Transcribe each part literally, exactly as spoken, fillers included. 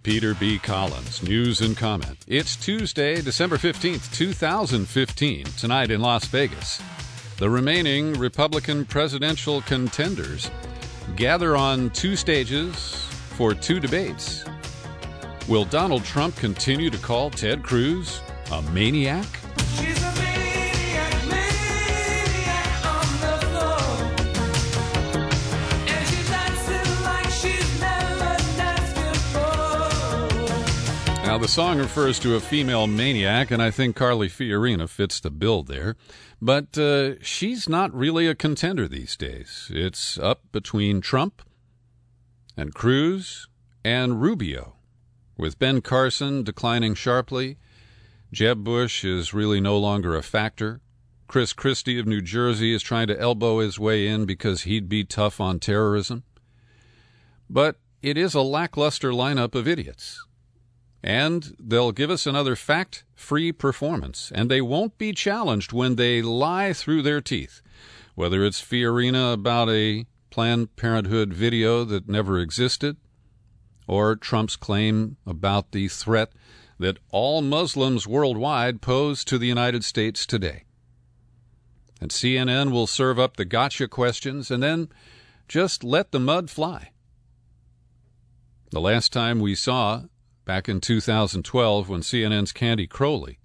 Peter B. Collins, news and comment. It's Tuesday, December fifteenth, twenty fifteen. Tonight in Las Vegas, the remaining Republican presidential contenders gather on two stages for two debates. Will Donald Trump continue to call Ted Cruz a maniac? She's a maniac, maniac on the floor. And she's dancing like she's never danced before. Now, the song refers to a female maniac, and I think Carly Fiorina fits the bill there. But uh, she's not really a contender these days. It's up between Trump and Cruz and Rubio, with Ben Carson declining sharply. Jeb Bush is really no longer a factor. Chris Christie of New Jersey is trying to elbow his way in because he'd be tough on terrorism. But it is a lackluster lineup of idiots. And they'll give us another fact-free performance, and they won't be challenged when they lie through their teeth, whether it's Fiorina about a Planned Parenthood video that never existed, or Trump's claim about the threat that all Muslims worldwide pose to the United States today. And C N N will serve up the gotcha questions and then just let the mud fly. The last time we saw, back in two thousand twelve, when C N N's Candy Crowley,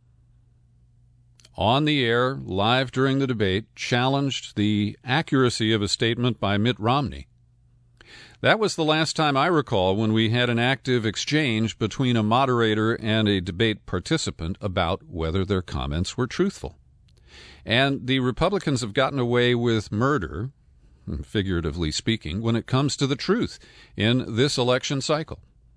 on the air, live during the debate, challenged the accuracy of a statement by Mitt Romney. That was the last time I recall when we had an active exchange between a moderator and a debate participant about whether their comments were truthful. And the Republicans have gotten away with murder, figuratively speaking, when it comes to the truth in this election cycle.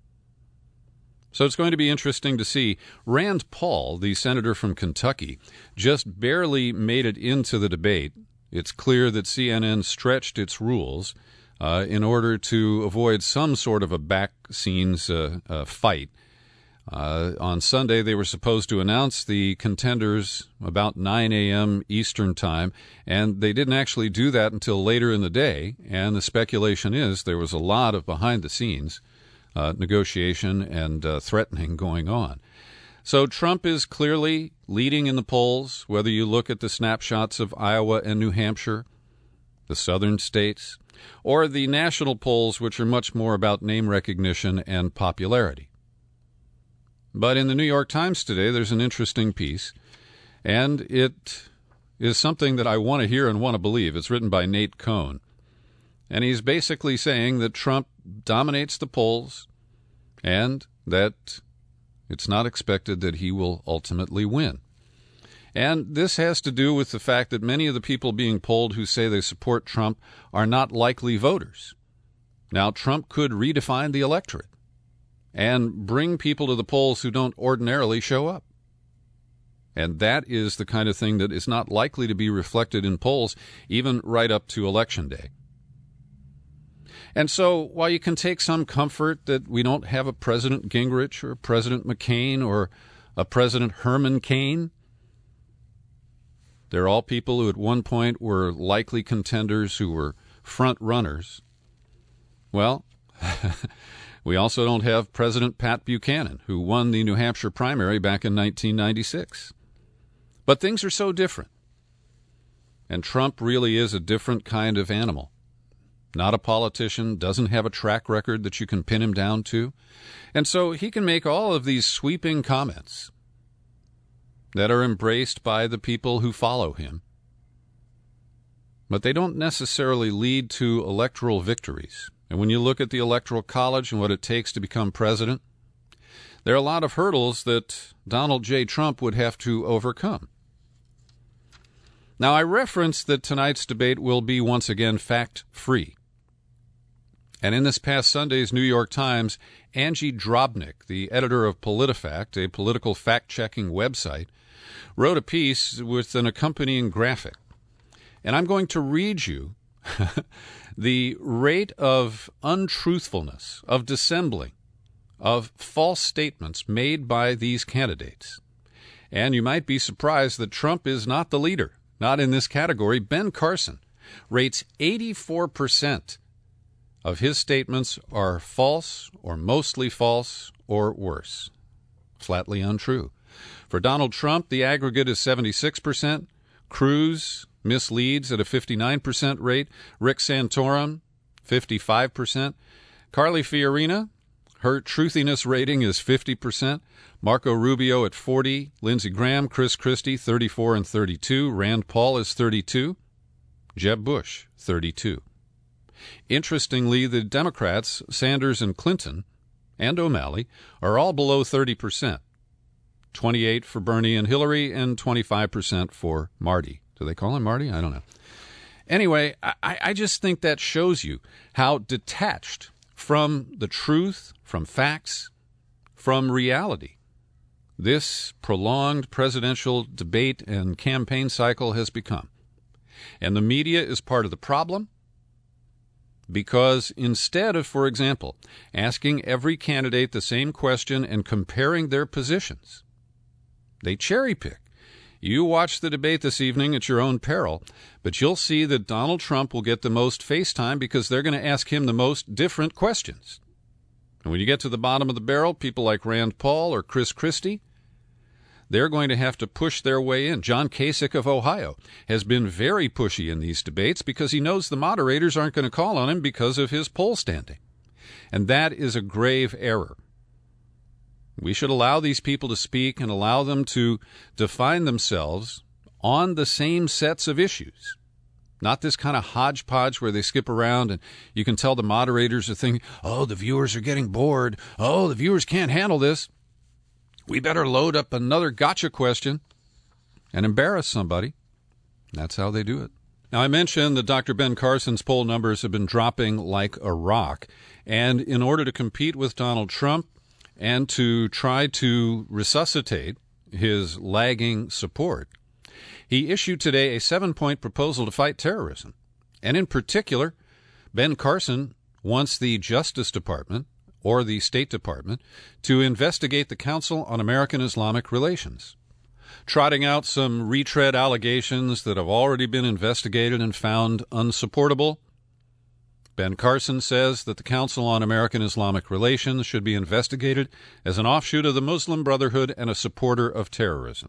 So it's going to be interesting to see. Rand Paul, the senator from Kentucky, just barely made it into the debate. It's clear that C N N stretched its rules Uh, in order to avoid some sort of a back-scenes uh, uh, fight. Uh, on Sunday, they were supposed to announce the contenders about nine a.m. Eastern Time, and they didn't actually do that until later in the day, and the speculation is there was a lot of behind-the-scenes uh, negotiation and uh, threatening going on. So Trump is clearly leading in the polls, whether you look at the snapshots of Iowa and New Hampshire, the southern states, or the national polls, which are much more about name recognition and popularity. But in the New York Times today, there's an interesting piece, and it is something that I want to hear and want to believe. It's written by Nate Cohn, and he's basically saying that Trump dominates the polls and that it's not expected that he will ultimately win. And this has to do with the fact that many of the people being polled who say they support Trump are not likely voters. Now, Trump could redefine the electorate and bring people to the polls who don't ordinarily show up. And that is the kind of thing that is not likely to be reflected in polls, even right up to Election Day. And so, while you can take some comfort that we don't have a President Gingrich or President McCain or a President Herman Cain, they're all people who at one point were likely contenders who were front runners. Well, we also don't have President Pat Buchanan, who won the New Hampshire primary back in nineteen ninety-six. But things are so different. And Trump really is a different kind of animal. Not a politician, doesn't have a track record that you can pin him down to. And so he can make all of these sweeping comments that are embraced by the people who follow him. But they don't necessarily lead to electoral victories. And when you look at the Electoral College and what it takes to become president, there are a lot of hurdles that Donald J. Trump would have to overcome. Now, I referenced that tonight's debate will be once again fact-free. And in this past Sunday's New York Times, Angie Drobnik, the editor of PolitiFact, a political fact-checking website, wrote a piece with an accompanying graphic. And I'm going to read you the rate of untruthfulness, of dissembling, of false statements made by these candidates. And you might be surprised that Trump is not the leader, not in this category. Ben Carson rates eighty-four percent of his statements are false or mostly false or worse. Flatly untrue. For Donald Trump, the aggregate is seventy-six percent. Cruz misleads at a fifty-nine percent rate. Rick Santorum, fifty-five percent. Carly Fiorina, her truthiness rating is fifty percent. Marco Rubio at forty. Lindsey Graham, Chris Christie, thirty-four and thirty-two. Rand Paul is thirty-two. Jeb Bush, thirty-two. Interestingly, the Democrats, Sanders and Clinton, and O'Malley, are all below thirty percent. twenty-eight for Bernie and Hillary, and twenty-five percent for Marty. Do they call him Marty? I don't know. Anyway, I, I just think that shows you how detached from the truth, from facts, from reality, this prolonged presidential debate and campaign cycle has become. And the media is part of the problem, because instead of, for example, asking every candidate the same question and comparing their positions, they cherry pick. You watch the debate this evening at your own peril, but you'll see that Donald Trump will get the most face time because they're going to ask him the most different questions. And when you get to the bottom of the barrel, people like Rand Paul or Chris Christie, they're going to have to push their way in. John Kasich of Ohio has been very pushy in these debates because he knows the moderators aren't going to call on him because of his poll standing. And that is a grave error. We should allow these people to speak and allow them to define themselves on the same sets of issues. Not this kind of hodgepodge where they skip around and you can tell the moderators are thinking, oh, the viewers are getting bored. Oh, the viewers can't handle this. We better load up another gotcha question and embarrass somebody. That's how they do it. Now, I mentioned that Doctor Ben Carson's poll numbers have been dropping like a rock. And in order to compete with Donald Trump and to try to resuscitate his lagging support, he issued today a seven-point proposal to fight terrorism. And in particular, Ben Carson wants the Justice Department or the State Department to investigate the Council on American Islamic Relations, trotting out some retread allegations that have already been investigated and found unsupportable. Ben Carson says that the Council on American Islamic Relations should be investigated as an offshoot of the Muslim Brotherhood and a supporter of terrorism.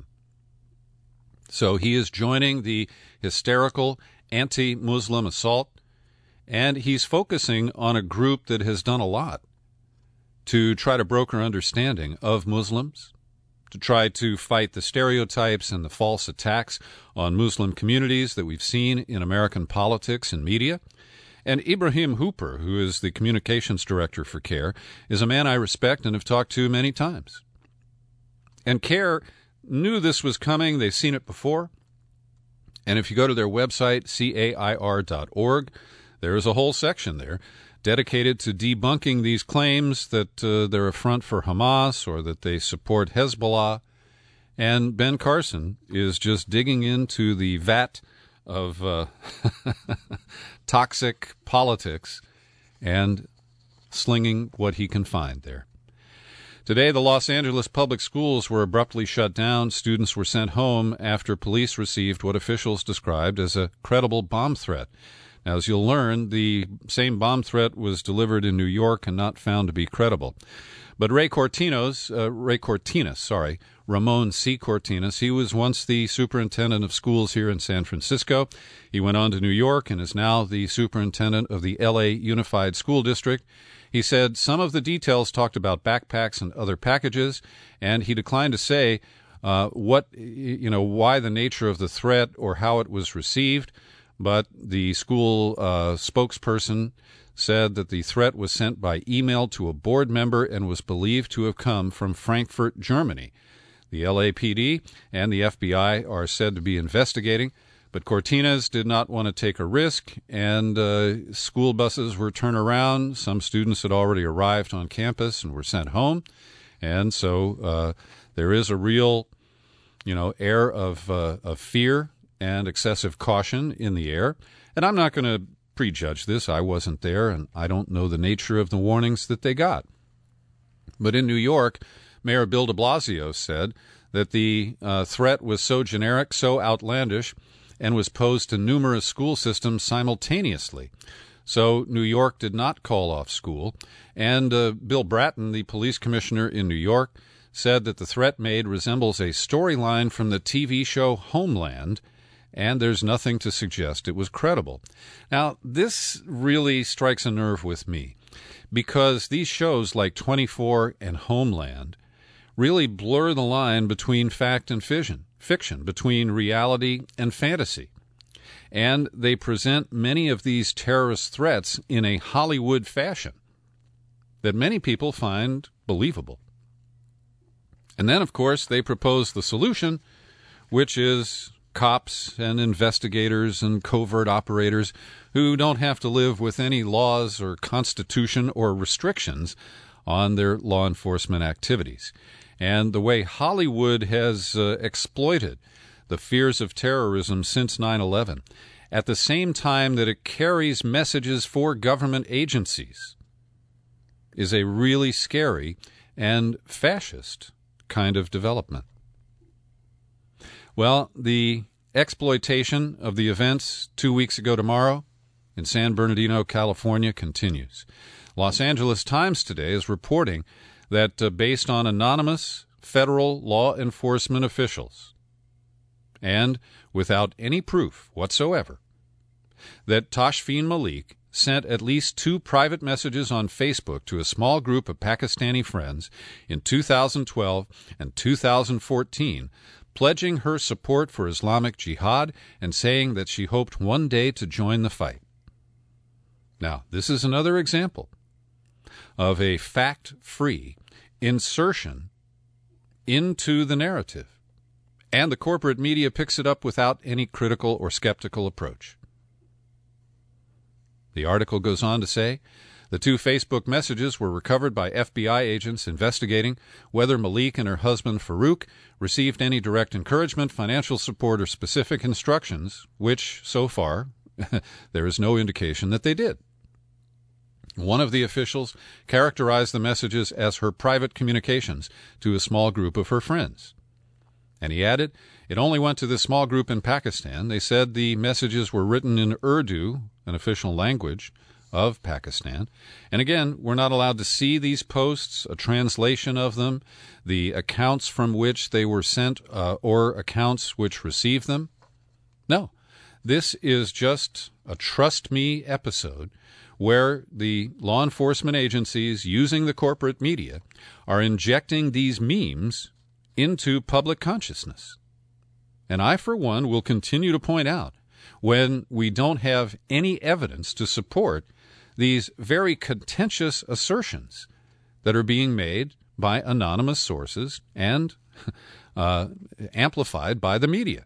So he is joining the hysterical anti-Muslim assault, and he's focusing on a group that has done a lot to try to broker understanding of Muslims, to try to fight the stereotypes and the false attacks on Muslim communities that we've seen in American politics and media. And Ibrahim Hooper, who is the communications director for CARE, is a man I respect and have talked to many times. And CARE knew this was coming. They've seen it before. And if you go to their website, C A I R dot org, there is a whole section there dedicated to debunking these claims that uh, they're a front for Hamas or that they support Hezbollah. And Ben Carson is just digging into the vat of uh, toxic politics and slinging what he can find there. Today, the Los Angeles public schools were abruptly shut down. Students were sent home after police received what officials described as a credible bomb threat. Now, as you'll learn, the same bomb threat was delivered in New York and not found to be credible. But Ray Cortinas, uh, Ray Cortinas, sorry, Ramon C. Cortinas, he was once the superintendent of schools here in San Francisco. He went on to New York and is now the superintendent of the L A Unified School District. He said some of the details talked about backpacks and other packages, and he declined to say uh, what, you know, why the nature of the threat or how it was received. But the school uh, spokesperson said that the threat was sent by email to a board member and was believed to have come from Frankfurt, Germany. The L A P D and the F B I are said to be investigating, but Cortinas did not want to take a risk, and uh, school buses were turned around. Some students had already arrived on campus and were sent home, and so uh, there is a real, you know, air of uh, of fear and excessive caution in the air. And I'm not going to prejudge this. I wasn't there, and I don't know the nature of the warnings that they got. But in New York, Mayor Bill de Blasio said that the uh, threat was so generic, so outlandish, and was posed to numerous school systems simultaneously. So New York did not call off school, and uh, Bill Bratton, the police commissioner in New York, said that the threat made resembles a storyline from the T V show Homeland, and there's nothing to suggest it was credible. Now, this really strikes a nerve with me, because these shows like twenty-four and Homeland really blur the line between fact and fiction, fiction, between reality and fantasy. And they present many of these terrorist threats in a Hollywood fashion that many people find believable. And then, of course, they propose the solution, which is cops and investigators and covert operators who don't have to live with any laws or constitution or restrictions on their law enforcement activities. And the way Hollywood has uh, exploited the fears of terrorism since nine eleven, at the same time that it carries messages for government agencies, is a really scary and fascist kind of development. Well, the exploitation of the events two weeks ago tomorrow in San Bernardino, California, continues. Los Angeles Times today is reporting that uh, based on anonymous federal law enforcement officials, and without any proof whatsoever, that Tashfeen Malik sent at least two private messages on Facebook to a small group of Pakistani friends in two thousand twelve and two thousand fourteen, pledging her support for Islamic Jihad and saying that she hoped one day to join the fight. Now, this is another example of a fact-free insertion into the narrative, and the corporate media picks it up without any critical or skeptical approach. The article goes on to say, the two Facebook messages were recovered by F B I agents investigating whether Malik and her husband Farouk received any direct encouragement, financial support, or specific instructions, which, so far, there is no indication that they did. One of the officials characterized the messages as her private communications to a small group of her friends. And he added, it only went to this small group in Pakistan. They said the messages were written in Urdu, an official language of Pakistan. And again, we're not allowed to see these posts, a translation of them, the accounts from which they were sent, uh, or accounts which received them. No, this is just a trust me episode where the law enforcement agencies using the corporate media are injecting these memes into public consciousness. And I, for one, will continue to point out when we don't have any evidence to support these very contentious assertions that are being made by anonymous sources and uh, amplified by the media.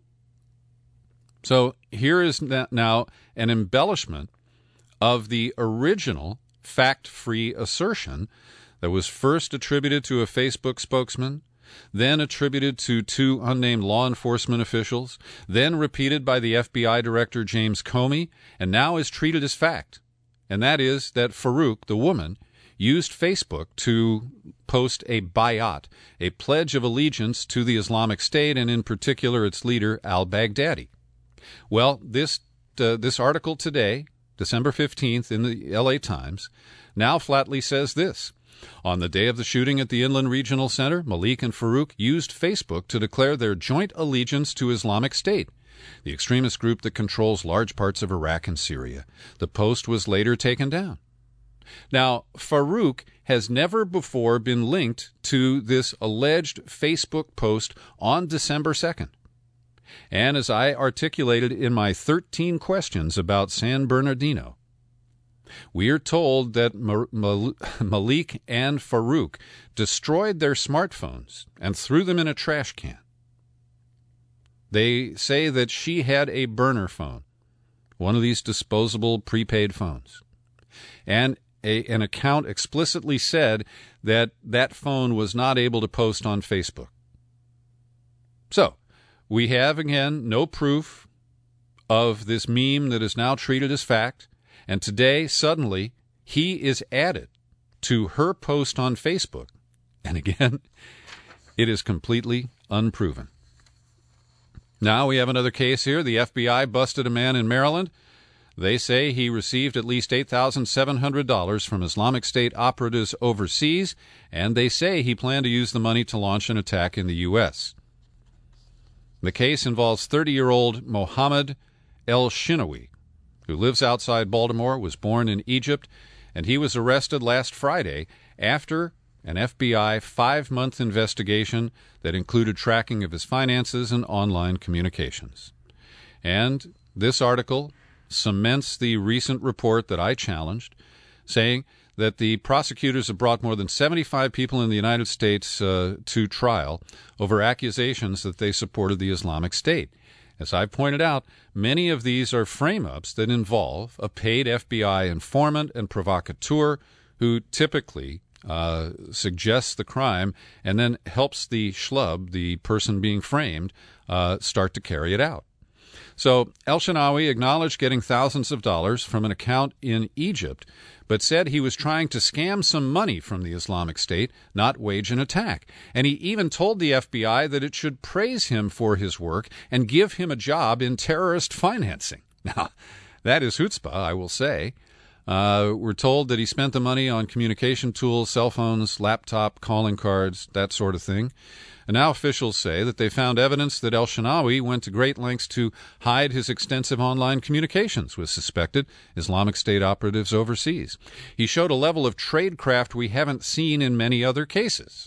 So here is now an embellishment of the original fact-free assertion that was first attributed to a Facebook spokesman, then attributed to two unnamed law enforcement officials, then repeated by the F B I Director James Comey, and now is treated as fact. And that is that Farouk, the woman, used Facebook to post a bayat, a pledge of allegiance to the Islamic State, and in particular its leader, al-Baghdadi. Well, this uh, this article today, December fifteenth, in the L A Times, now flatly says this. On the day of the shooting at the Inland Regional Center, Malik and Farouk used Facebook to declare their joint allegiance to Islamic State, the extremist group that controls large parts of Iraq and Syria. The post was later taken down. Now, Farouk has never before been linked to this alleged Facebook post on December second. And as I articulated in my thirteen questions about San Bernardino, we are told that Malik and Farouk destroyed their smartphones and threw them in a trash can. They say that she had a burner phone, one of these disposable prepaid phones. And a, an account explicitly said that that phone was not able to post on Facebook. So, we have, again, no proof of this meme that is now treated as fact. And today, suddenly, he is added to her post on Facebook. And again, it is completely unproven. Now we have another case here. The F B I busted a man in Maryland They say he received at least eight thousand seven hundred dollars from Islamic State operatives overseas, and they say he planned to use the money to launch an attack in the U S. The case involves thirty-year-old Mohammed El-Shinawi, who lives outside Baltimore, was born in Egypt, and he was arrested last Friday after an F B I five-month investigation that included tracking of his finances and online communications. And this article cements the recent report that I challenged, saying that the prosecutors have brought more than seventy-five people in the United States uh, to trial over accusations that they supported the Islamic State. As I've pointed out, many of these are frame-ups that involve a paid F B I informant and provocateur who typically uh, suggests the crime and then helps the schlub, the person being framed, uh, start to carry it out. So El-Shinawi acknowledged getting thousands of dollars from an account in Egypt, but said he was trying to scam some money from the Islamic State, not wage an attack. And he even told the F B I that it should praise him for his work and give him a job in terrorist financing. Now, that is chutzpah, I will say. Uh, we're told that he spent the money on communication tools, cell phones, laptop, calling cards, that sort of thing. And now officials say that they found evidence that El-Shinawi went to great lengths to hide his extensive online communications with suspected Islamic State operatives overseas. He showed a level of tradecraft we haven't seen in many other cases.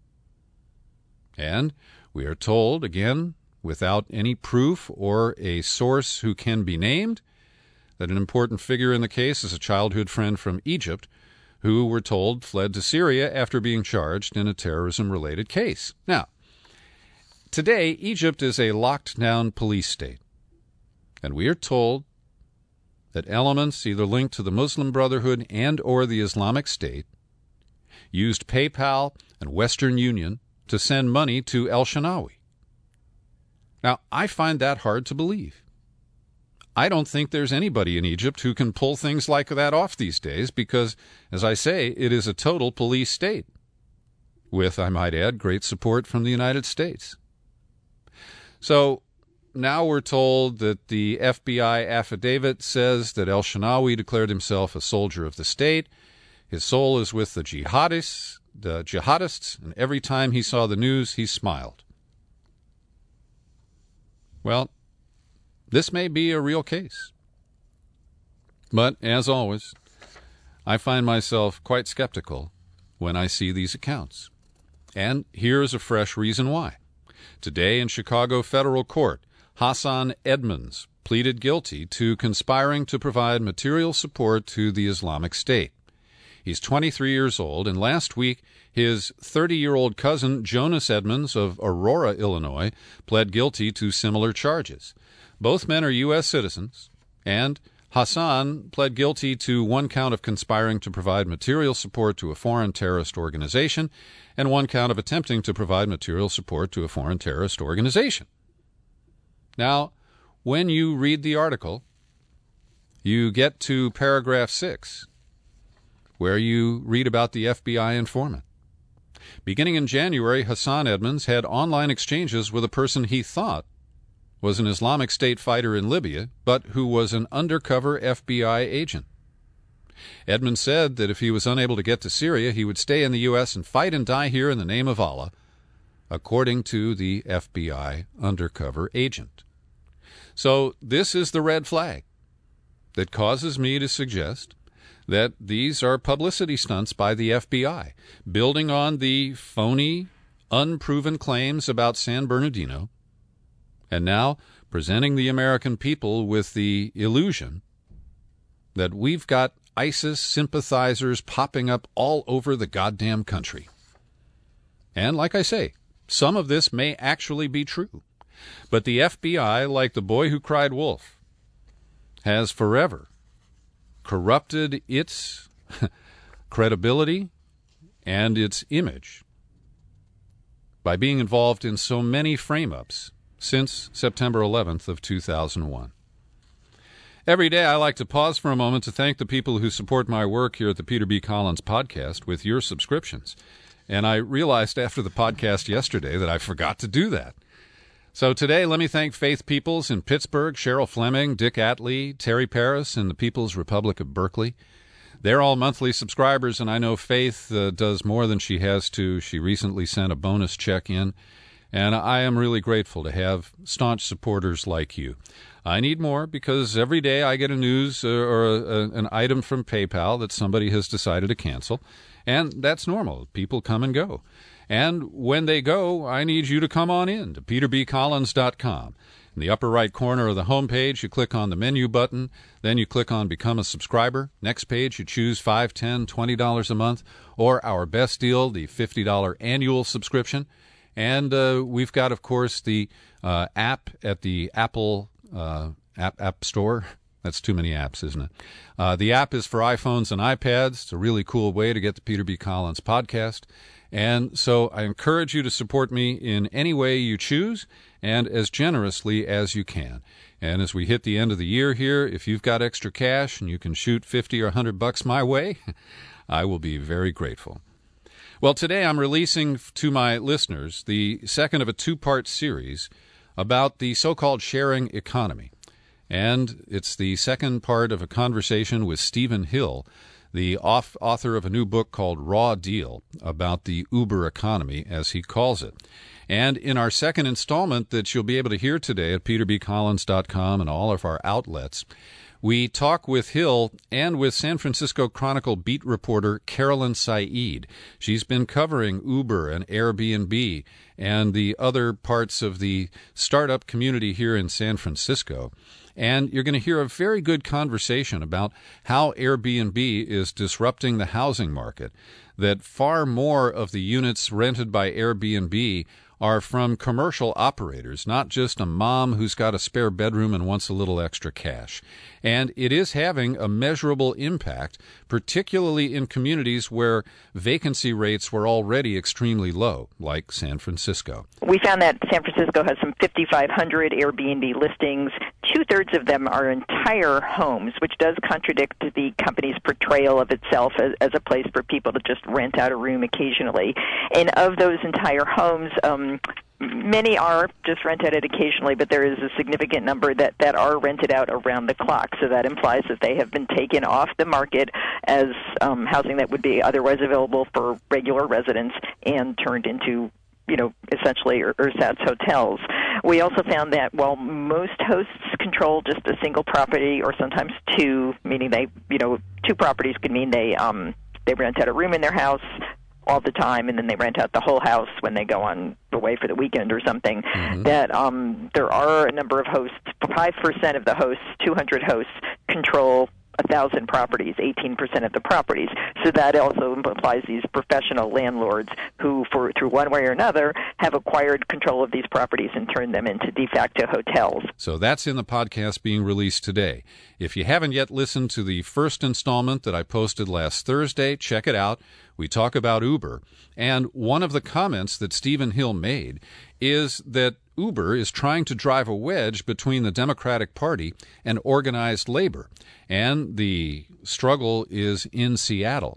And we are told, again, without any proof or a source who can be named, that an important figure in the case is a childhood friend from Egypt who, we're told, fled to Syria after being charged in a terrorism-related case. Now, today, Egypt is a locked-down police state, and we are told that elements either linked to the Muslim Brotherhood and or the Islamic State used PayPal and Western Union to send money to El-Shinawi. Now, I find that hard to believe. I don't think there's anybody in Egypt who can pull things like that off these days because, as I say, it is a total police state, with, I might add, great support from the United States. So now we're told that the F B I affidavit says that El-Shinawi declared himself a soldier of the state. His soul is with the jihadists, the jihadists, and every time he saw the news, he smiled. Well, this may be a real case. But, as always, I find myself quite skeptical when I see these accounts. And here's a fresh reason why. Today in Chicago federal court, Hassan Edmonds pleaded guilty to conspiring to provide material support to the Islamic State. He's twenty-three years old, and last week his thirty-year-old cousin Jonas Edmonds of Aurora, Illinois, pled guilty to similar charges. Both men are U S citizens, and Hassan pled guilty to one count of conspiring to provide material support to a foreign terrorist organization and one count of attempting to provide material support to a foreign terrorist organization. Now, when you read the article, you get to paragraph six, where you read about the F B I informant. Beginning in January, Hassan Edmonds had online exchanges with a person he thought was an Islamic State fighter in Libya, but who was an undercover F B I agent. Edmonds said that if he was unable to get to Syria, he would stay in the U S and fight and die here in the name of Allah, according to the F B I undercover agent. So this is the red flag that causes me to suggest that these are publicity stunts by the F B I, building on the phony, unproven claims about San Bernardino, and now presenting the American people with the illusion that we've got ISIS sympathizers popping up all over the goddamn country. And like I say, some of this may actually be true. But the F B I, like the boy who cried wolf, has forever corrupted its credibility and its image by being involved in so many frame-ups since September eleventh of two thousand one. Every day I like to pause for a moment to thank the people who support my work here at the Peter B. Collins Podcast with your subscriptions. And I realized after the podcast yesterday that I forgot to do that. So today, let me thank Faith Peoples in Pittsburgh, Cheryl Fleming, Dick Atley, Terry Paris in the People's Republic of Berkeley. They're all monthly subscribers, and I know Faith uh, does more than she has to. She recently sent a bonus check in, and I am really grateful to have staunch supporters like you. I need more because every day I get a news uh, or a, a, an item from PayPal that somebody has decided to cancel, and that's normal. People come and go. And when they go, I need you to come on in to peter b collins dot com. In the upper right corner of the homepage, you click on the menu button. Then you click on Become a Subscriber. Next page, you choose five dollars, ten dollars, twenty dollars a month, or our best deal, the fifty dollars annual subscription. And uh, we've got, of course, the uh, app at the Apple uh, app, app Store. That's too many apps, isn't it? Uh, the app is for iPhones and iPads. It's a really cool way to get the Peter B. Collins podcast. And so I encourage you to support me in any way you choose and as generously as you can. And as we hit the end of the year here, if you've got extra cash and you can shoot fifty or one hundred bucks my way, I will be very grateful. Well, today I'm releasing to my listeners the second of a two-part series about the so-called sharing economy. And it's the second part of a conversation with Stephen Hill, the author of a new book called Raw Deal, about the Uber economy, as he calls it. And in our second installment that you'll be able to hear today at peter b collins dot com and all of our outlets, we talk with Hill and with San Francisco Chronicle beat reporter Carolyn Said. She's been covering Uber and Airbnb and the other parts of the startup community here in San Francisco. And you're going to hear a very good conversation about how Airbnb is disrupting the housing market, that far more of the units rented by Airbnb are from commercial operators, not just a mom who's got a spare bedroom and wants a little extra cash. And it is having a measurable impact, particularly in communities where vacancy rates were already extremely low, like San Francisco. We found that San Francisco has some fifty-five hundred Airbnb listings. Two-thirds of them are entire homes, which does contradict the company's portrayal of itself as, as a place for people to just rent out a room occasionally. And of those entire homes, um, many are just rented out occasionally, but there is a significant number that, that are rented out around the clock. So that implies that they have been taken off the market as um, housing that would be otherwise available for regular residents and turned into, you know, essentially ersatz hotels. We also found that while most hosts control just a single property or sometimes two, meaning they, you know, two properties could mean they um, they rent out a room in their house all the time, and then they rent out the whole house when they go on away for the weekend or something, mm-hmm. that um, there are a number of hosts, five percent of the hosts, two hundred hosts, control one thousand properties, eighteen percent of the properties. So that also implies these professional landlords who, for through one way or another, have acquired control of these properties and turned them into de facto hotels. So that's in the podcast being released today. If you haven't yet listened to the first installment that I posted last Thursday, check it out. We talk about Uber. And one of the comments that Stephen Hill made is that Uber is trying to drive a wedge between the Democratic Party and organized labor. And the struggle is in Seattle.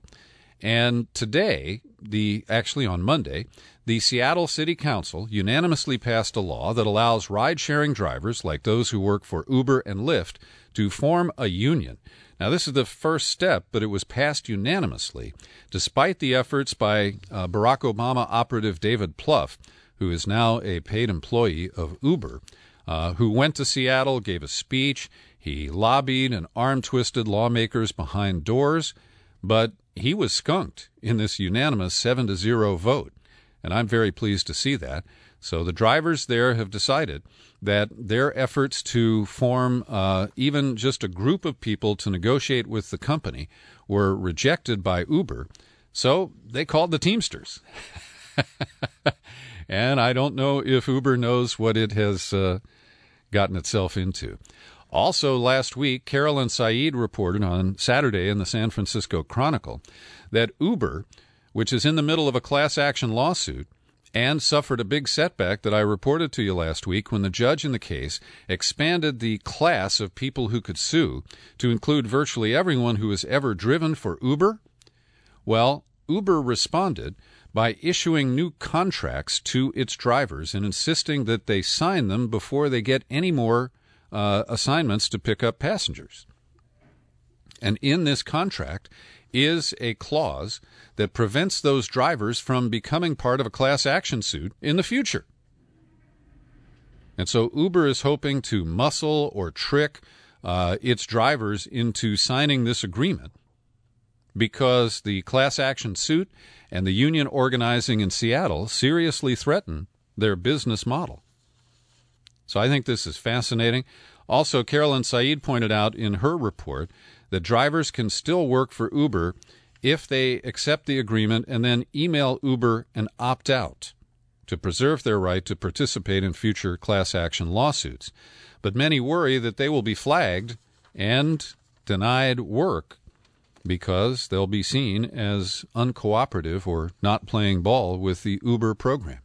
And today, the actually on Monday, the Seattle City Council unanimously passed a law that allows ride-sharing drivers, like those who work for Uber and Lyft, to form a union. Now, this is the first step, but it was passed unanimously, despite the efforts by uh, Barack Obama operative David Plouffe, who is now a paid employee of Uber, uh, who went to Seattle, gave a speech. He lobbied and arm-twisted lawmakers behind doors, but he was skunked in this unanimous seven to zero vote, and I'm very pleased to see that. So the drivers there have decided that their efforts to form uh, even just a group of people to negotiate with the company were rejected by Uber, so they called the Teamsters. And I don't know if Uber knows what it has uh, gotten itself into. Also, last week, Carolyn Said reported on Saturday in the San Francisco Chronicle that Uber, which is in the middle of a class action lawsuit, and suffered a big setback that I reported to you last week when the judge in the case expanded the class of people who could sue to include virtually everyone who has ever driven for Uber. Well, Uber responded by issuing new contracts to its drivers and insisting that they sign them before they get any more uh, assignments to pick up passengers. And in this contract is a clause that prevents those drivers from becoming part of a class action suit in the future. And so Uber is hoping to muscle or trick uh, its drivers into signing this agreement because the class action suit and the union organizing in Seattle seriously threaten their business model. So I think this is fascinating. Also, Carolyn Said pointed out in her report that drivers can still work for Uber if they accept the agreement and then email Uber and opt out to preserve their right to participate in future class action lawsuits. But many worry that they will be flagged and denied work because they'll be seen as uncooperative or not playing ball with the Uber program.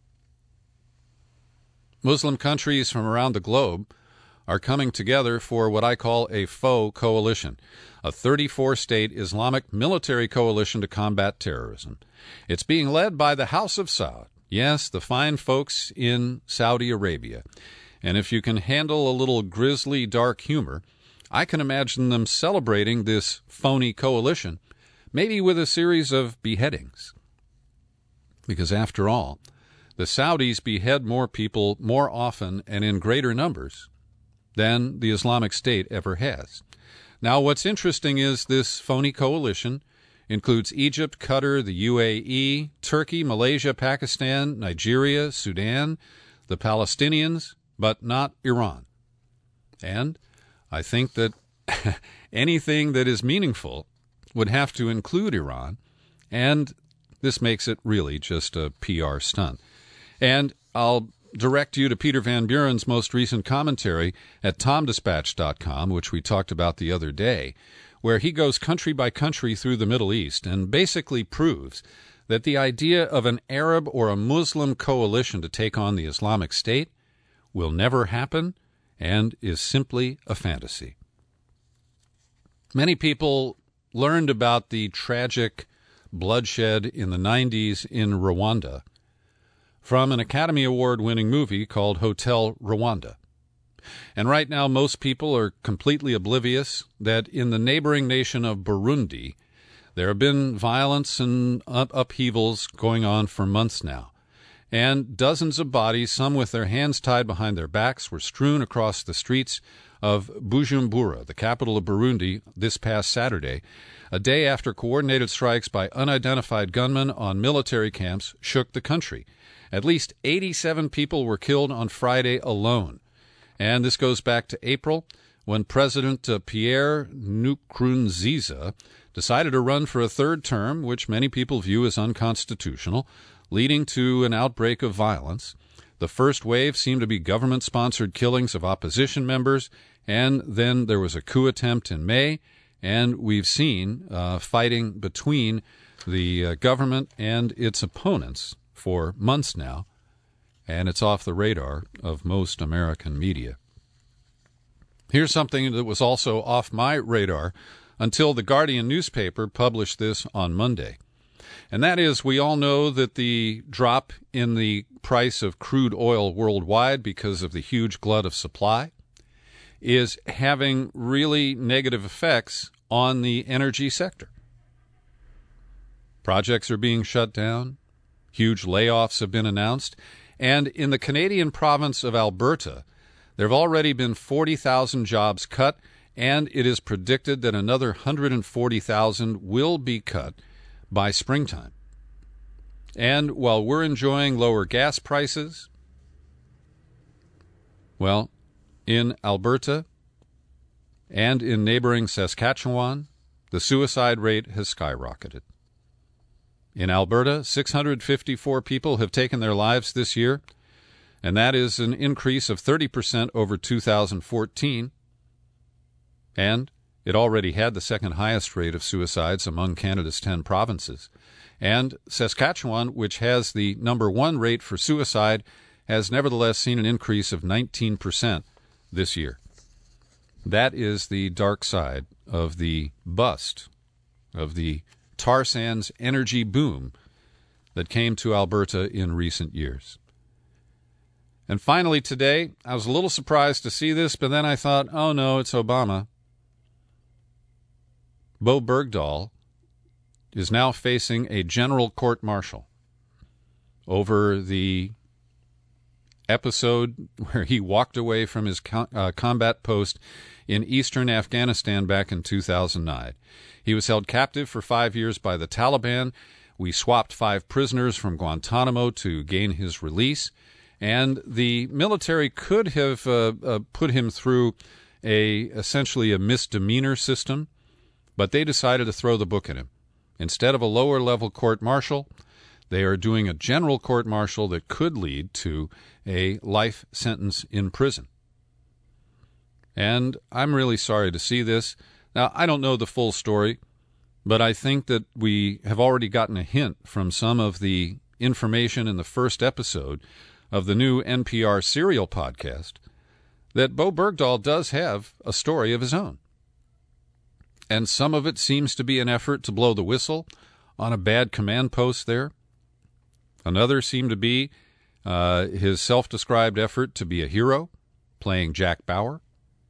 Muslim countries from around the globe are coming together for what I call a faux coalition, a thirty-four state Islamic military coalition to combat terrorism. It's being led by the House of Saud, yes, the fine folks in Saudi Arabia. And if you can handle a little grisly dark humor, I can imagine them celebrating this phony coalition, maybe with a series of beheadings. Because after all, the Saudis behead more people more often and in greater numbers than the Islamic State ever has. Now, what's interesting is this phony coalition includes Egypt, Qatar, the U A E, Turkey, Malaysia, Pakistan, Nigeria, Sudan, the Palestinians, but not Iran. And I think that anything that is meaningful would have to include Iran, and this makes it really just a P R stunt. And I'll direct you to Peter Van Buren's most recent commentary at tom dispatch dot com, which we talked about the other day, where he goes country by country through the Middle East and basically proves that the idea of an Arab or a Muslim coalition to take on the Islamic State will never happen and is simply a fantasy. Many people learned about the tragic bloodshed in the nineties in Rwanda from an Academy Award-winning movie called Hotel Rwanda. And right now, most people are completely oblivious that in the neighboring nation of Burundi, there have been violence and up- upheavals going on for months now. And dozens of bodies, some with their hands tied behind their backs, were strewn across the streets of Bujumbura, the capital of Burundi, this past Saturday, a day after coordinated strikes by unidentified gunmen on military camps shook the country. At least eighty-seven people were killed on Friday alone. And this goes back to April, when President uh, Pierre Nkurunziza decided to run for a third term, which many people view as unconstitutional, leading to an outbreak of violence. The first wave seemed to be government-sponsored killings of opposition members, and then there was a coup attempt in May, and we've seen uh, fighting between the uh, government and its opponents for months now, and it's off the radar of most American media. Here's something that was also off my radar until the Guardian newspaper published this on Monday. And that is, we all know that the drop in the price of crude oil worldwide because of the huge glut of supply is having really negative effects on the energy sector. Projects are being shut down. Huge layoffs have been announced. And in the Canadian province of Alberta, there have already been forty thousand jobs cut, and it is predicted that another one hundred forty thousand will be cut by springtime. And while we're enjoying lower gas prices, well, in Alberta and in neighboring Saskatchewan, the suicide rate has skyrocketed. In Alberta, six hundred fifty-four people have taken their lives this year, and that is an increase of thirty percent over two thousand fourteen. And it already had the second highest rate of suicides among Canada's ten provinces. And Saskatchewan, which has the number one rate for suicide, has nevertheless seen an increase of nineteen percent this year. That is the dark side of the bust, of the tar sands energy boom that came to Alberta in recent years. And finally today, I was a little surprised to see this, but then I thought, oh no, it's Obama. Bo Bergdahl is now facing a general court-martial over the episode where he walked away from his co- uh, combat post in eastern Afghanistan back in two thousand nine. He was held captive for five years by the Taliban. We swapped five prisoners from Guantanamo to gain his release, and the military could have uh, uh, put him through a essentially a misdemeanor system, but they decided to throw the book at him. Instead of a lower-level court-martial, they are doing a general court-martial that could lead to a life sentence in prison. And I'm really sorry to see this. Now, I don't know the full story, but I think that we have already gotten a hint from some of the information in the first episode of the new N P R Serial podcast that Bo Bergdahl does have a story of his own. And some of it seems to be an effort to blow the whistle on a bad command post there. Another seemed to be uh, his self-described effort to be a hero, playing Jack Bauer.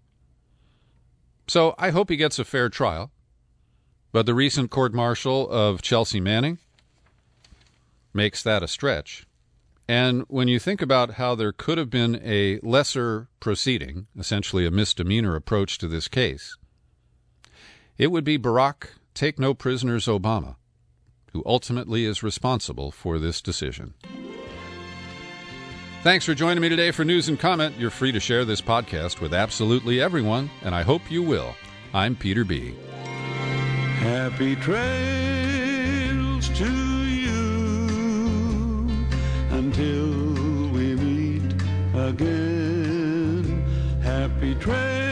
So I hope he gets a fair trial. But the recent court-martial of Chelsea Manning makes that a stretch. And when you think about how there could have been a lesser proceeding, essentially a misdemeanor approach to this case, it would be Barack Take No Prisoners Obama who ultimately is responsible for this decision. Thanks for joining me today for News and Comment. You're free to share this podcast with absolutely everyone, and I hope you will. I'm Peter B. Happy trails to you until we meet again. Happy trails.